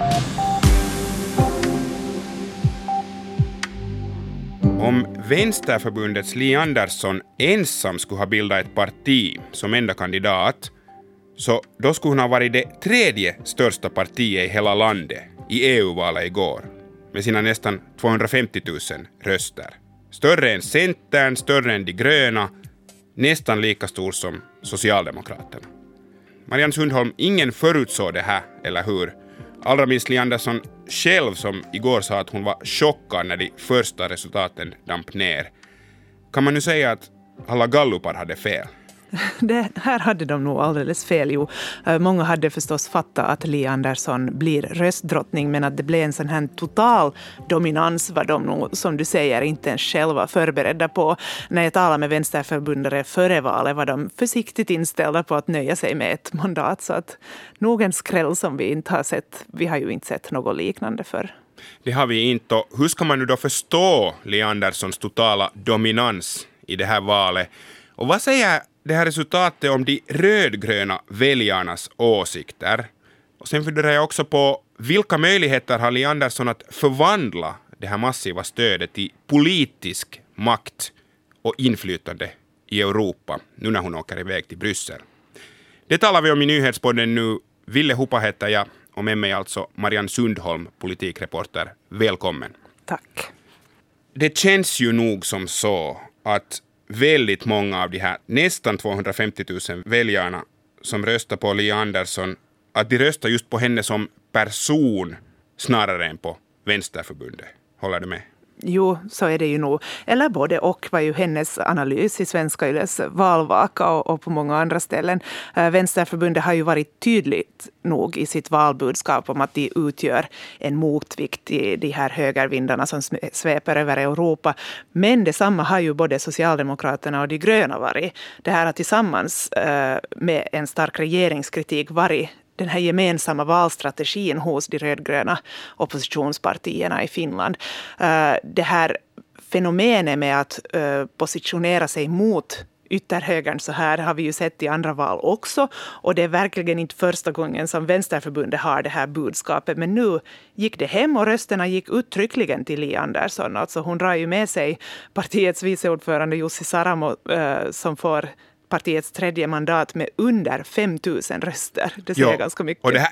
Om Vänsterförbundets Li Andersson ensam skulle ha bildat ett parti som enda kandidat, så då skulle hon ha varit det tredje största partiet i hela landet i EU-valet igår, med sina nästan 250 000 röster. Större än Centern, större än de gröna, nästan lika stor som Socialdemokraterna. Marianne Sundholm, ingen förutsåg det här, eller hur? Allra minst Li Andersson själv, som igår sa att hon var chockad när de första resultaten damp ner. Kan man nu säga att alla gallupar hade fel? Det här hade de nog alldeles fel. Jo. Många hade förstås fattat att Li Andersson blir röstdrottning, men att det blev en sån här total dominans var de nog, som du säger, inte ens själva förberedda på. När jag talade med vänsterförbundare före valet var de försiktigt inställda på att nöja sig med ett mandat, så att nog en skräll som vi inte har sett. Vi har ju inte sett något liknande för. Det har vi inte. Och hur ska man nu då förstå Li Anderssons totala dominans i det här valet? Och vad säger det här resultatet om de rödgröna väljarnas åsikter? Och sen funderar jag också på vilka möjligheter har Li Andersson att förvandla det här massiva stödet till politisk makt och inflytande i Europa nu när hon åker iväg till Bryssel. Det talar vi om i nyhetspodden nu. Ville Hupa heter jag och med mig alltså Marianne Sundholm, politikreporter. Välkommen. Tack. Det känns ju nog som så att väldigt många av de här nästan 250 000 väljarna som röstar på Li Andersson, att de röstar just på henne som person snarare än på Vänsterförbundet. Håller du med? Jo, så är det ju nog. Eller både och var ju hennes analys i Svenska Yles valvaka och på många andra ställen. Vänsterförbundet har ju varit tydligt nog i sitt valbudskap om att de utgör en motvikt i de här högervindarna som sveper över Europa. Men detsamma har ju både Socialdemokraterna och de gröna varit. Det här har tillsammans med en stark regeringskritik varit den här gemensamma valstrategin hos de rödgröna oppositionspartierna i Finland. Det här fenomenet med att positionera sig mot ytterhögern så här har vi ju sett i andra val också. Och det är verkligen inte första gången som Vänsterförbundet har det här budskapet. Men nu gick det hem och rösterna gick uttryckligen till Li Andersson. Alltså hon drar ju med sig partiets viceordförande Jussi Saramo som får partiets tredje mandat med under 5 000 röster. Det säger ganska mycket. Och det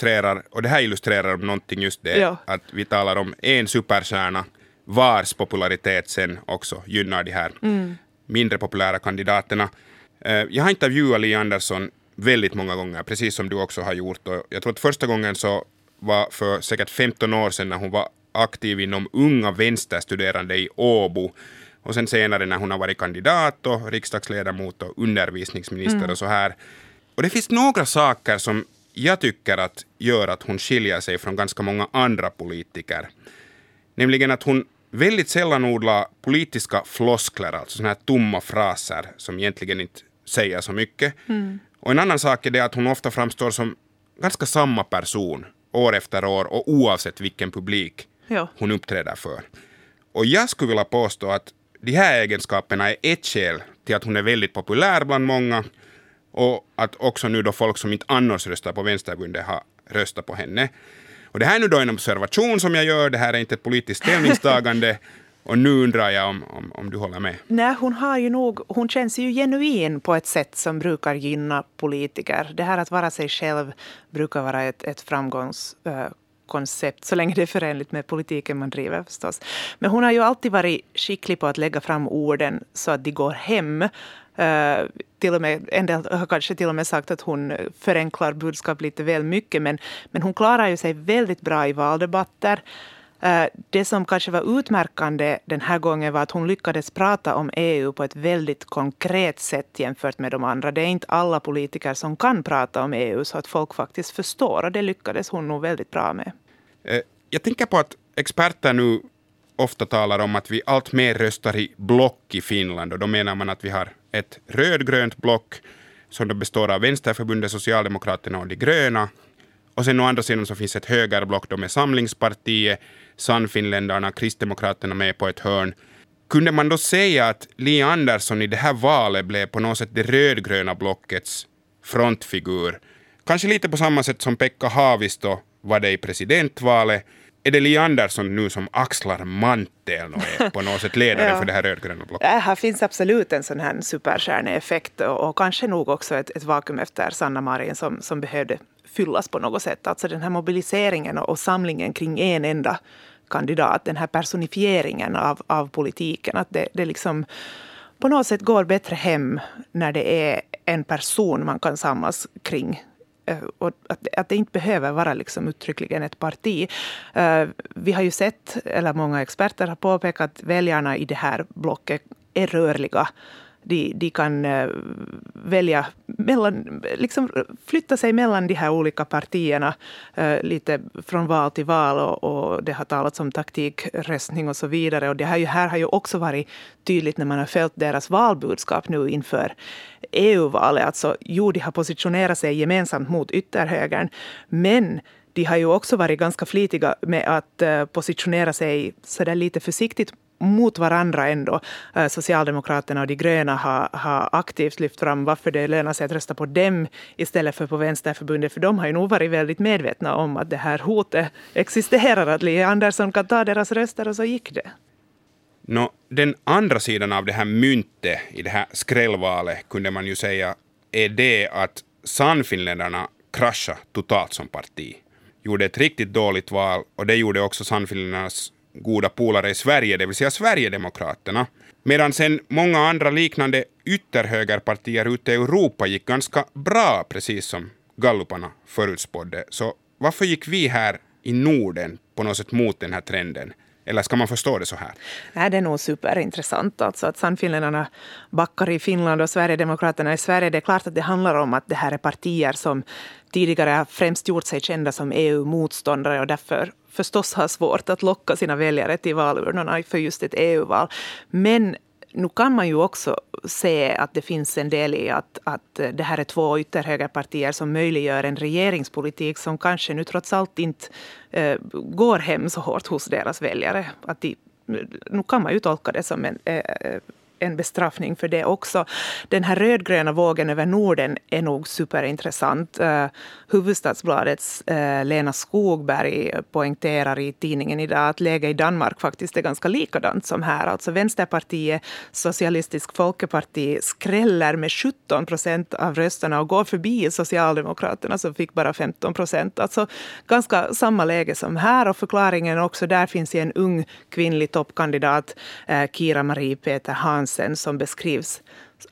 här illustrerar om någonting just det. Att vi talar om en superstjärna vars popularitet sen också gynnar de här mindre populära kandidaterna. Jag har intervjuat Li Andersson väldigt många gånger, precis som du också har gjort. Och jag tror att första gången så var för säkert 15 år sedan när hon var aktiv inom unga vänsterstuderande i Åbo. Och sen senare när hon har varit kandidat och riksdagsledamot och undervisningsminister och så här. Och det finns några saker som jag tycker att gör att hon skiljer sig från ganska många andra politiker. Nämligen att hon väldigt sällan odlar politiska floskler, alltså såna här tomma fraser som egentligen inte säger så mycket. Och en annan sak är det att hon ofta framstår som ganska samma person år efter år och oavsett vilken publik hon uppträder för. Och jag skulle vilja påstå att de här egenskaperna är ett skäl till att hon är väldigt populär bland många och att också nu då folk som inte annars röstar på Vänsterbundet har röstat på henne. Och det här är nu då en observation som jag gör, det här är inte ett politiskt ställningstagande och nu undrar jag om du håller med. Nej, hon känns ju genuin på ett sätt som brukar gynna politiker. Det här att vara sig själv brukar vara ett framgångskoncept, så länge det är förenligt med politiken man driver förstås. Men hon har ju alltid varit skicklig på att lägga fram orden så att de går hem. Till och med, en del har kanske till och med sagt att hon förenklar budskap lite väl mycket, men hon klarar ju sig väldigt bra i valdebatter. Det som kanske var utmärkande den här gången var att hon lyckades prata om EU på ett väldigt konkret sätt jämfört med de andra. Det är inte alla politiker som kan prata om EU så att folk faktiskt förstår, och det lyckades hon nog väldigt bra med. Jag tänker på att experter nu ofta talar om att vi allt mer röstar i block i Finland, och då menar man att vi har ett rödgrönt block som då består av Vänsterförbundet, Socialdemokraterna och de gröna. Och sen å andra sidan så finns ett högerblock då med Samlingspartiet, Sannfinländarna, Kristdemokraterna med på ett hörn. Kunde man då säga att Li Andersson i det här valet blev på något sätt det rödgröna blockets frontfigur? Kanske lite på samma sätt som Pekka Haavisto var det i presidentvalet. Är det Li Andersson nu som axlar manteln och är på något sätt ledare för det här rödgröna blocket? Här finns absolut en sån här superstjärneeffekt och kanske nog också ett vakuum efter Sanna Marin som behövde fyllas på något sätt. Alltså den här mobiliseringen och samlingen kring en enda kandidat, den här personifieringen av politiken, att det liksom på något sätt går bättre hem när det är en person man kan samlas kring. Och att det inte behöver vara liksom uttryckligen ett parti. Vi har ju sett, eller många experter har påpekat, att väljarna i det här blocket är rörliga. De kan välja liksom flytta sig mellan de här olika partierna lite från val till val och det har talats om taktikröstning och så vidare. Och det här har ju också varit tydligt när man har följt deras valbudskap nu inför EU-valet. Alltså, de har positionerat sig gemensamt mot ytterhögern, men de har ju också varit ganska flitiga med att positionera sig så där lite försiktigt mot varandra ändå. Socialdemokraterna och de gröna har aktivt lyft fram varför det lönar sig att rösta på dem istället för på Vänsterförbundet. För de har ju nog varit väldigt medvetna om att det här hotet existerar, att Li Andersson kan ta deras röster, och så gick det. Den andra sidan av det här myntet i det här skrällvalet kunde man ju säga är det att Sannfinländarna kraschade totalt som parti. Gjorde ett riktigt dåligt val, och det gjorde också Sannfinländarnas goda polare i Sverige, det vill säga Sverigedemokraterna. Medan sen många andra liknande ytterhögerpartier ute i Europa gick ganska bra, precis som galluparna förutspådde. Så varför gick vi här i Norden på något sätt mot den här trenden? Eller ska man förstå det så här? Nej, det är nog superintressant. Alltså att Sannfinländarna backar i Finland och Sverigedemokraterna i Sverige. Det är klart att det handlar om att det här är partier som tidigare har främst gjort sig kända som EU-motståndare och därför förstås har svårt att locka sina väljare till valurnorna för just ett EU-val. Men nu kan man ju också se att det finns en del i att det här är två ytterhögerpartier som möjliggör en regeringspolitik som kanske nu trots allt inte går hem så hårt hos deras väljare. Nu kan man ju tolka det som en bestraffning för det också. Den här rödgröna vågen över Norden är nog superintressant. Hufvudstadsbladets Lena Skogberg poängterar i tidningen idag att läget i Danmark faktiskt är ganska likadant som här. Alltså Vänsterpartiet, Socialistisk Folkeparti, skräller med 17% av rösterna och går förbi Socialdemokraterna som fick bara 15%. Alltså ganska samma läge som här, och förklaringen också där finns en ung kvinnlig toppkandidat, Kira Marie Peter Hansen, som beskrivs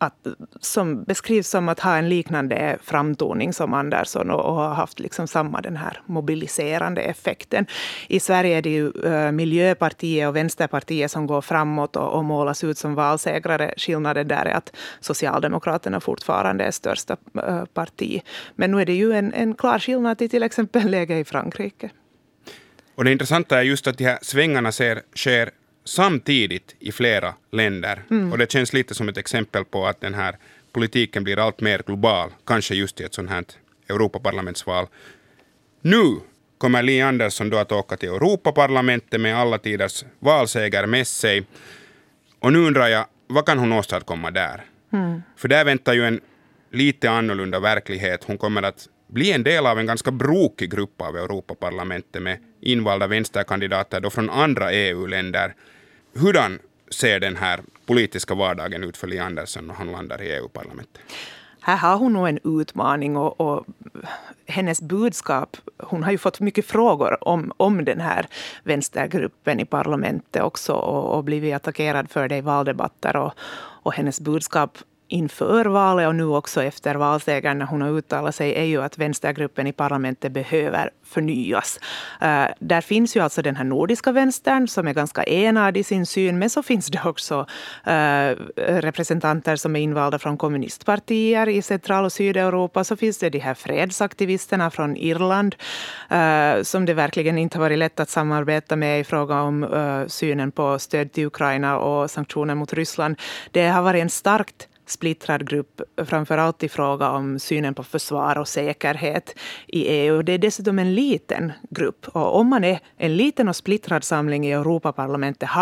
som att ha en liknande framtoning som Andersson och har haft liksom samma den här mobiliserande effekten. I Sverige är det ju Miljöpartiet och Vänsterpartiet som går framåt och målas ut som valsegrare. Skillnaden där är att Socialdemokraterna fortfarande är största parti. Men nu är det ju en klar skillnad till exempel läge i Frankrike. Och det intressanta är just att de här svängarna sker samtidigt i flera länder. Och det känns lite som ett exempel på att den här politiken blir allt mer global, kanske just i ett sånt här Europaparlamentsval. Nu kommer Li Andersson då att åka till Europaparlamentet med alla tiders valseger med sig. Och nu undrar jag, vad kan hon åstadkomma där? För där väntar ju en lite annorlunda verklighet. Hon kommer att bli en del av en ganska brokig grupp av Europaparlamentet med invalda vänsterkandidater då från andra EU-länder. Hurdan ser den här politiska vardagen ut för Li Andersson när han landar i EU-parlamentet? Här har hon nog en utmaning och hennes budskap, hon har ju fått mycket frågor om den här vänstergruppen i parlamentet också och blivit attackerad för det i valdebatter och hennes budskap inför valet och nu också efter valsegern när hon har uttalat sig är ju att vänstergruppen i parlamentet behöver förnyas. Där finns ju alltså den här nordiska vänstern som är ganska enad i sin syn, men så finns det också representanter som är invalda från kommunistpartier i Central- och Sydeuropa. Så finns det de här fredsaktivisterna från Irland som det verkligen inte har varit lätt att samarbeta med i fråga om synen på stöd till Ukraina och sanktioner mot Ryssland. Det har varit en starkt splittrad grupp, framförallt i fråga om synen på försvar och säkerhet i EU. Det är dessutom en liten grupp. Och om man är en liten och splittrad samling i Europaparlamentet har man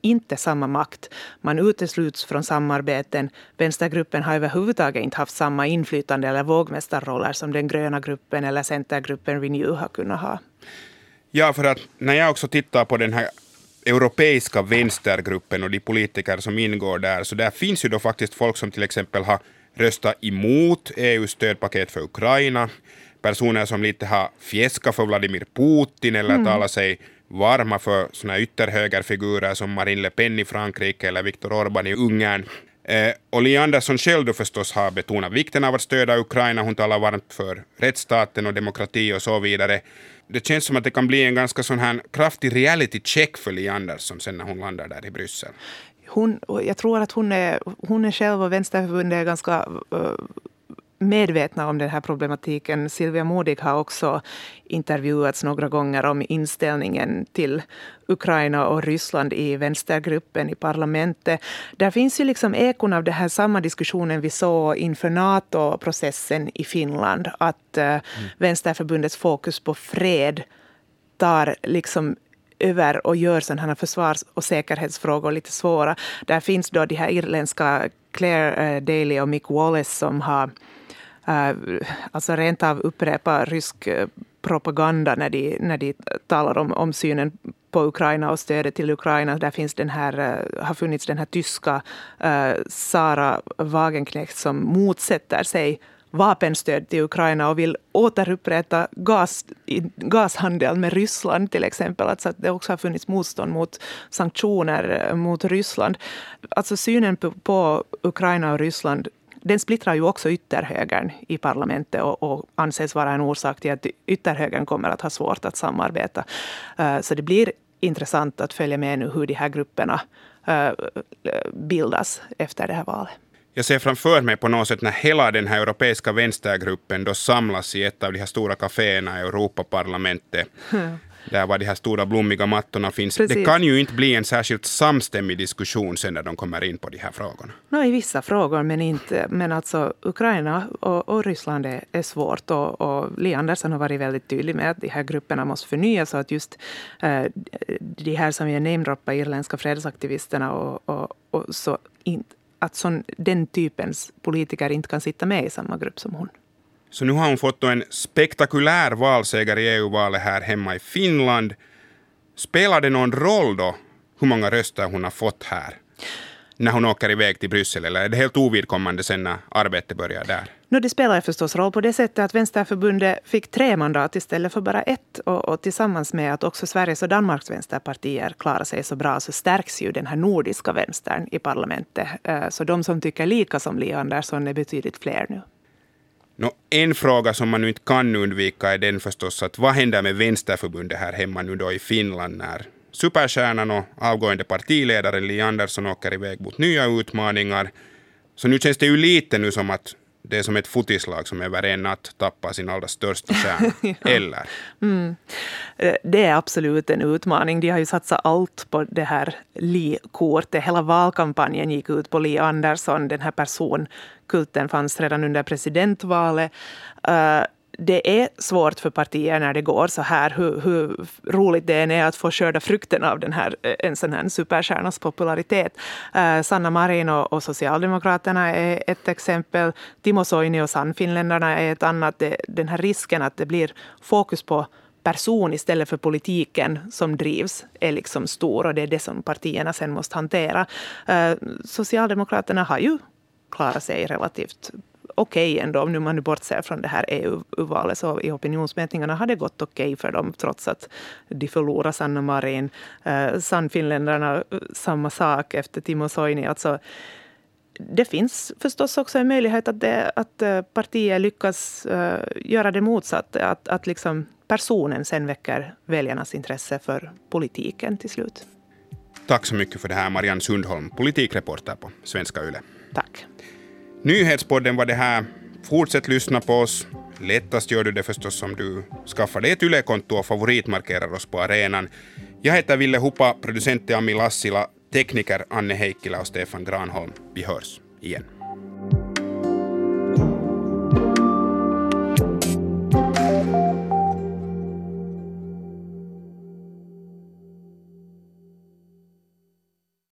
inte samma makt. Man utesluts från samarbeten. Vänstergruppen har överhuvudtaget inte haft samma inflytande eller vågmästarroller som den gröna gruppen eller centergruppen Renew har kunnat ha. Ja, för att när jag också tittar på den här europeiska vänstergruppen och de politiker som ingår där, så där finns ju då faktiskt folk som till exempel har röstat emot EUs stödpaket för Ukraina, personer som lite har fjäskat för Vladimir Putin eller talat sig varma för såna ytterhögerfigurer som Marine Le Pen i Frankrike eller Viktor Orbán i Ungern. Och Li Andersson själv då förstås har betonat vikten av att stödja Ukraina. Hon talar varmt för rättsstaten och demokrati och så vidare. Det känns som att det kan bli en ganska sån här kraftig reality check för Li Andersson sen när hon landar där i Bryssel. Jag tror att hon är själv och Vänsterförbundet är ganska medvetna om den här problematiken. Silvia Modig har också intervjuats några gånger om inställningen till Ukraina och Ryssland i vänstergruppen i parlamentet. Där finns ju liksom ekon av det här samma diskussionen vi såg inför NATO-processen i Finland. Att Vänsterförbundets fokus på fred tar liksom över och gör sådana här försvars- och säkerhetsfrågor lite svåra. Där finns då de här irländska Claire Daly och Mick Wallace som har alltså rent av upprepa rysk propaganda när de talar om synen på Ukraina och stödet till Ukraina. Där finns har funnits den här tyska Sara Wagenknecht som motsätter sig vapenstöd till Ukraina och vill återupprätta gashandel med Ryssland till exempel. Alltså att det också har funnits motstånd mot sanktioner mot Ryssland. Alltså synen på Ukraina och Ryssland, den splittrar ju också ytterhögern i parlamentet och anses vara en orsak till att ytterhögern kommer att ha svårt att samarbeta. Så det blir intressant att följa med nu hur de här grupperna bildas efter det här valet. Jag ser framför mig på något sätt när hela den här europeiska vänstergruppen då samlas i ett av de här stora kaféerna i Europaparlamentet. Där var de här stora blommiga mattorna finns. Precis. Det kan ju inte bli en särskilt samstämmig diskussion sen när de kommer in på de här frågorna. I vissa frågor, men inte. Men alltså Ukraina och Ryssland är svårt. Och Li Andersson har varit väldigt tydlig med att de här grupperna måste förnyas. Och att just de här som jag namedroppar, irländska fredsaktivisterna och så att den typens politiker inte kan sitta med i samma grupp som hon. Så nu har hon fått en spektakulär valseger i EU-valet här hemma i Finland. Spelar det någon roll då hur många röster hon har fått här när hon åker iväg till Bryssel, eller är det helt ovidkommande sen när arbetet börjar där? Det spelar förstås roll på det sättet att Vänsterförbundet fick 3 mandat istället för bara 1. Och tillsammans med att också Sveriges och Danmarks vänsterpartier klarar sig så bra så stärks ju den här nordiska vänstern i parlamentet. Så de som tycker lika som Li Andersson är betydligt fler nu. En fråga som man nu inte kan undvika är den förstås att vad händer med Vänsterförbundet här hemma nu då i Finland när superstjärnan och avgående partiledaren Li Andersson åker iväg mot nya utmaningar. Så nu känns det ju lite nu som att det är som ett fotislag som över en natt tappar sin allra största stjärna. Ja. Eller? Det är absolut en utmaning. De har ju satsat allt på det här Li-kortet. Hela valkampanjen gick ut på Li Andersson. Den här personkulten fanns redan under presidentvalet. Det är svårt för partier när det går så här. Hur roligt det är att få skörda frukten av en sån här superstjärnas popularitet. Sanna Marin och Socialdemokraterna är ett exempel. Timo Soini och Sannfinländarna är ett annat. Den här risken att det blir fokus på person istället för politiken som drivs är liksom stor, och det är det som partierna sen måste hantera. Socialdemokraterna har ju klarat sig relativt okej ändå, om man nu bortser från det här EU-valet, så i opinionsmätningarna har det gått okej för dem trots att de förlorar Sanna Marin. Sannfinländarna samma sak efter Timo Soini. Alltså, det finns förstås också en möjlighet att partier lyckas göra det motsatta, att liksom personen sen väcker väljarnas intresse för politiken till slut. Tack så mycket för det här, Marianne Sundholm, politikreporter på Svenska Yle. Tack. Nyhetspodden var det här. Fortsätt lyssna på oss. Lättast gör du det förstås om du skaffar dig ett Yle-konto och favoritmarkerar oss på arenan. Jag heter Ville Huppa, producent Ami Lassila, tekniker Anne Heikkilä och Stefan Granholm. Vi hörs igen.